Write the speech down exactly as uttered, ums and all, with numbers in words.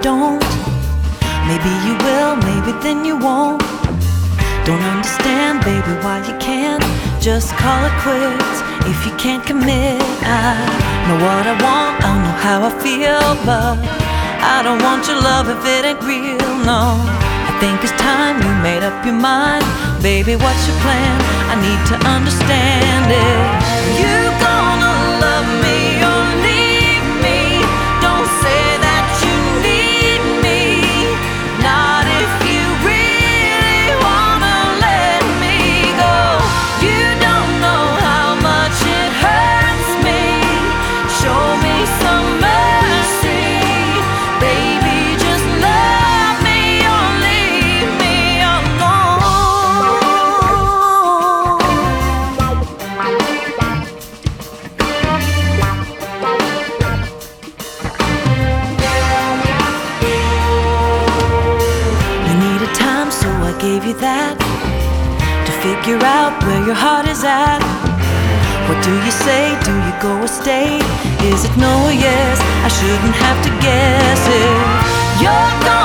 don't. Maybe you will, maybe then you won't. Don't understand, baby, why you can't just call it quits if you can't commit. I know what I want, I know how I feel, but I don't want your love if it ain't real, no. I think it's time you made up your mind. Baby, what's your plan? I need to understand it. You gonna love me or leave me? Don't say that you need me. Not if you really wanna let me go. You don't know how much it hurts me. Show me some mercy. Baby, just love me or leave me alone. You needed time, so I gave you that, to figure out where your heart is at. What do you say? Do you go or stay? Is it no or yes? I shouldn't have to guess it. You're gone.